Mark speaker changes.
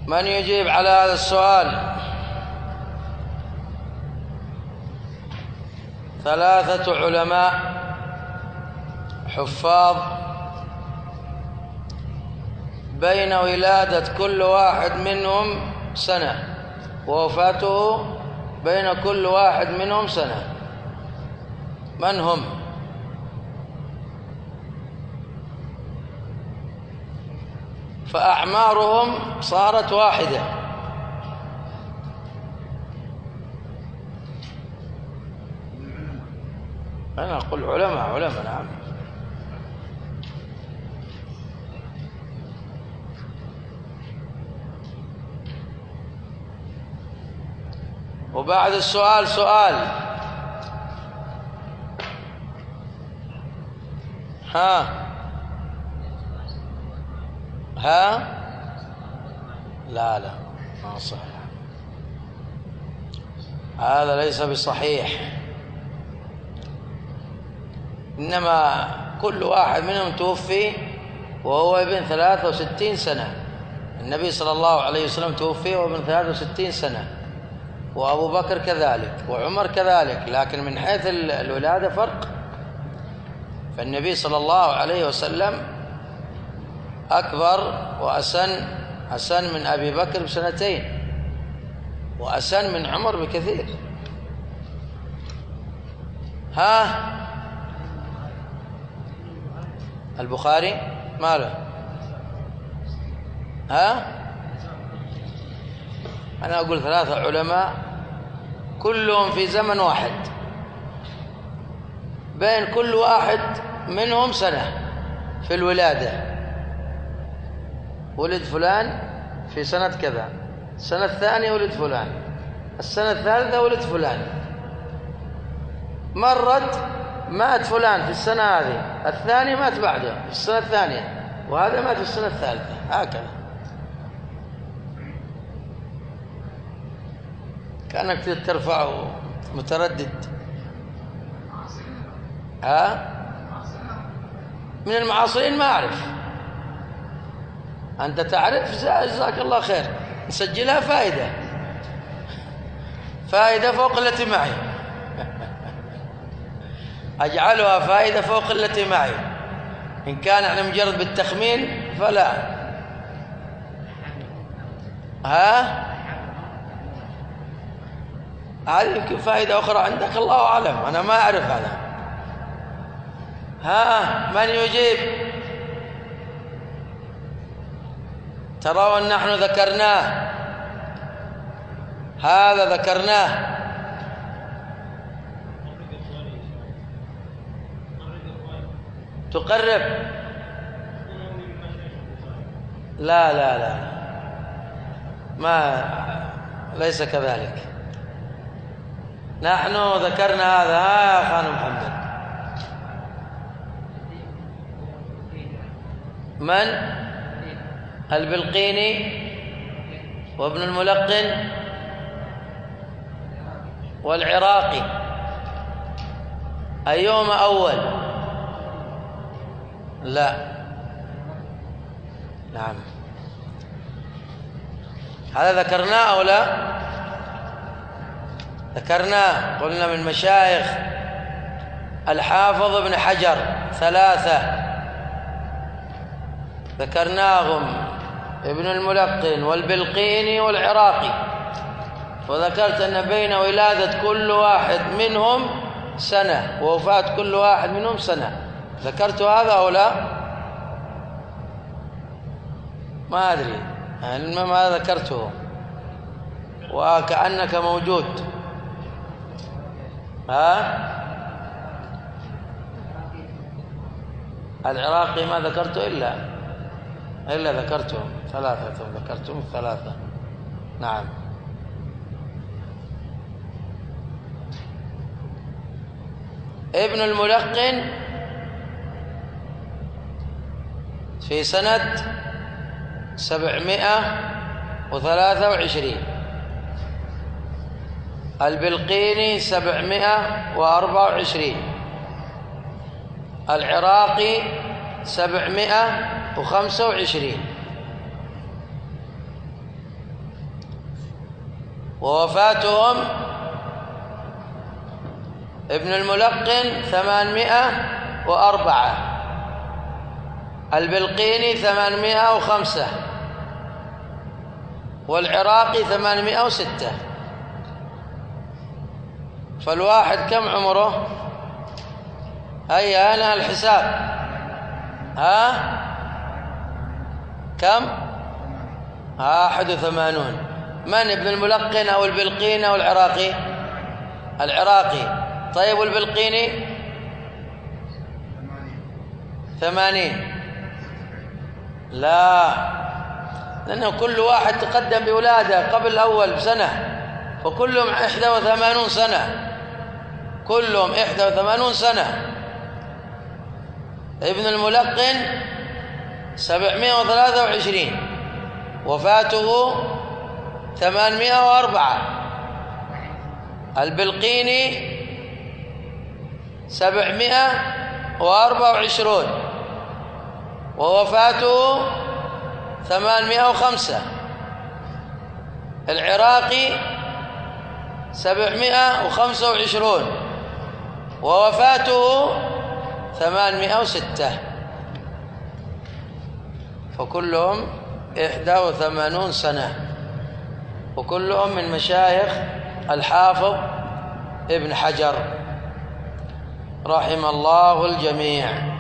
Speaker 1: من يجيب على هذا السؤال؟ 3 علماء حفاظ بين ولادة كل واحد منهم سنة ووفاته بين كل واحد منهم سنة. من هم؟ فأعمارهم صارت واحدة. أنا أقول علماء نعم. وبعد السؤال سؤال. ها لا ما صح، هذا ليس بصحيح. إنما كل واحد منهم توفي وهو ابن 63 سنة. النبي صلى الله عليه وسلم توفي وهو ابن 63 سنة، وأبو بكر كذلك، وعمر كذلك، لكن من حيث الولادة فرق. فالنبي صلى الله عليه وسلم أكبر وأسن من أبي بكر ب2 وأسن من عمر بكثير. البخاري ماله؟ أنا أقول 3 علماء كلهم في زمن واحد، بين كل واحد منهم سنة في الولادة. ولد فلان في سنة كذا، السنة الثانية ولد فلان، السنة الثالثة ولد فلان، مرت مات فلان في السنة هذه، الثاني مات بعده في السنة الثانية، وهذا مات في السنة الثالثة، هكذا. كأنك ترفع متردد. من المعاصرين ما أعرف. أنت تعرف، جزاك الله خير، نسجلها فائدة فوق التي معي. أجعلها فائدة فوق التي معي. إن كان على مجرد بالتخمين فلا. هذه يمكن فائدة أخرى عندك، الله أعلم، أنا ما أعرف هذا. من يجيب؟ ترون نحن ذكرناه، هذا ذكرناه. تقرب؟ لا ما ليس كذلك. نحن ذكرنا هذا. يا خان محمد، من؟ البلقيني وابن الملقن والعراقي. أيهما أول؟ لا، نعم. هذا ذكرناه أو لا؟ ذكرناه، قلنا من مشايخ الحافظ ابن حجر 3 ذكرناهم، ابن الملقن والبلقيني والعراقي. وذكرت أن بين ولادة كل واحد منهم سنة ووفاة كل واحد منهم سنة. ذكرت هذا أو لا؟ ما أدري، ما ذكرته، وكأنك موجود. العراقي ما ذكرته إلا ذكرتهم 3، ذكرتهم 3. نعم. ابن الملقن في سنة 723، البلقيني 724، العراقي 725. ووفاتهم ابن الملقن 804، البلقيني 805، والعراقي 806. فالواحد كم عمره؟ هيا أنا الحساب. كم؟ 81. من ابن الملقن أو البلقيني أو العراقي؟ العراقي. طيب والبلقيني؟ 80. لا، لأنه كل واحد تقدم بولاده قبل الأول بسنة، فكلهم 81 سنة، كلهم 81 سنة. ابن الملقن 723، وفاته 804. البلقيني 724، ووفاته 805. العراقي 725، ووفاته 806. فكلهم 81 سنة، وكلهم من مشايخ الحافظ ابن حجر رحم الله الجميع.